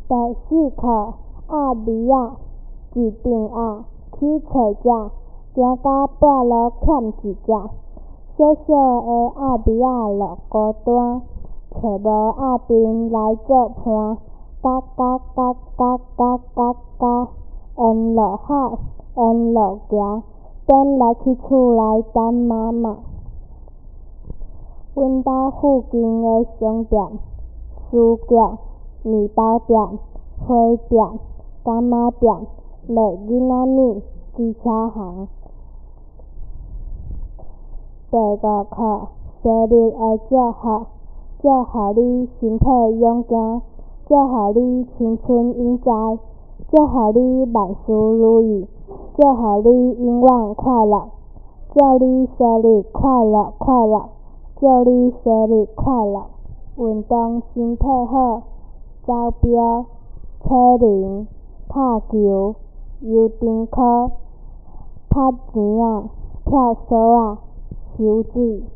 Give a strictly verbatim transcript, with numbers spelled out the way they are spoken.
第四课鸭米仔，一张鸭去找食，行到半路欠一只。小小个鸭米仔落孤单，找无鸭阵来做伴。嘎嘎嘎嘎嘎嘎嘎，沿路喊，沿路行，转来去厝内等妈妈。阮兜附近的商店、书局、面包店、花店、柑仔店、卖囡仔物、机车行。第五课生日的祝福，祝福你身体勇健，祝福你青春永在，祝福你万事如意，祝福你永远快乐，祝你生日快乐快乐，祝你生日快乐。运动身体好，走标、车铃、拍球、游长裤、拍钱仔、跳绳仔、游水。